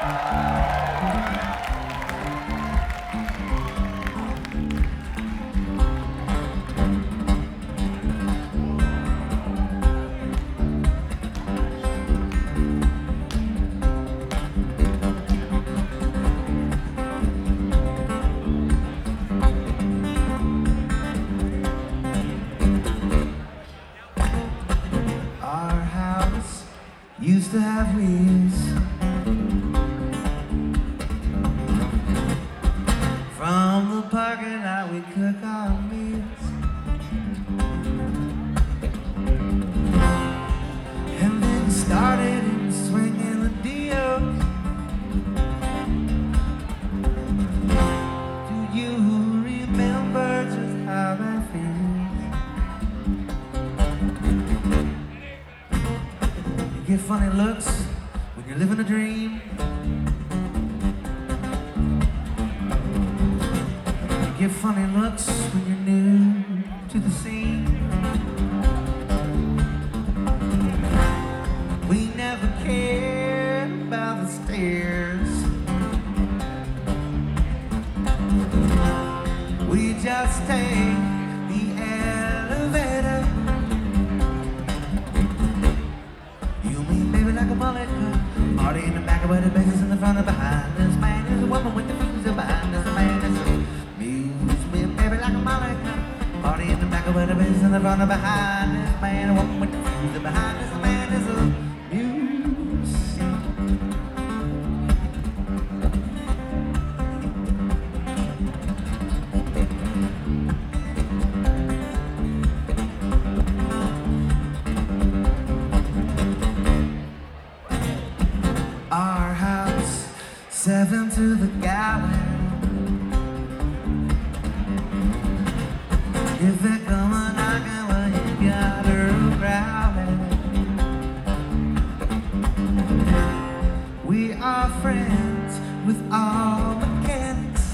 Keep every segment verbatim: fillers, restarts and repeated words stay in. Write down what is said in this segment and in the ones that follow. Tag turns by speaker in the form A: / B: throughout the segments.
A: Used to have wheels. From the parking lot we cook our meals. And then started in swinging the deals. Do you remember just how that feels? You get funny looks when you're living a dream. You get funny looks when you're new to the scene. We never cared about the stairs. We just take the elevator. You mean baby like a mullet cut, party in the back of the bases in the front of behind. This man is a woman with the fingers behind. This man is a muse me baby like a mullet cut, party in the back of the bases in the front of behind. This man, a woman with the fingers behind. This man is a muse. Our house, seven to the gallon. If they come a knocking, well, you got her growling. We are friends with all mechanics.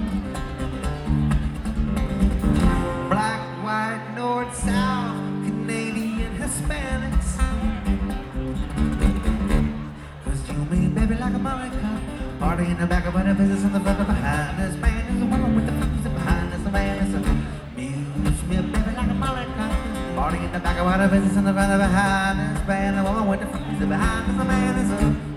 A: Black, white, north, south, Canadian, Hispanics. Baby like a mullet cut, party in the back of the business in the front of behind. This man is a woman with the fingers behind. This man is a muse me, baby like a mullet cut, party in the back of the business in the front of behind. This man, a woman with the fingers behind. This man is a muse.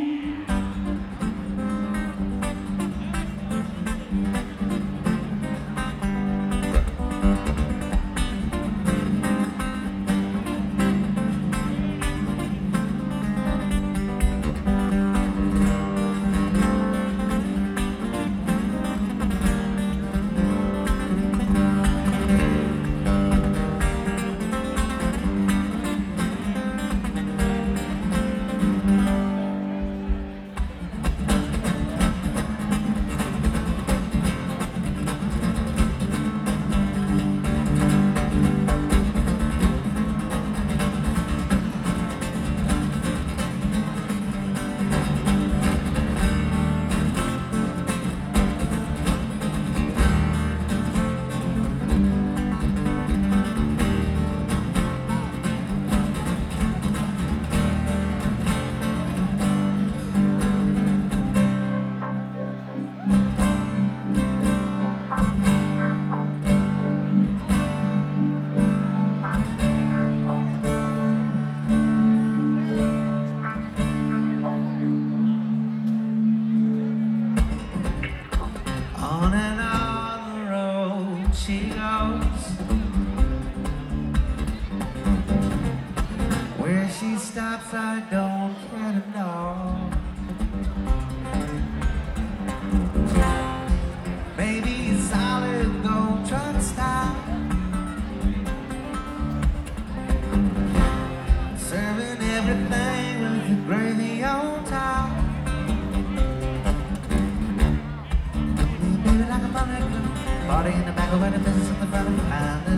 A: On and on the road she goes. Where she stops I don't care to know. Baby, it's solid, don't try to stop. Serving everything with the gravy on top. Party in the back of the business in the front of behind.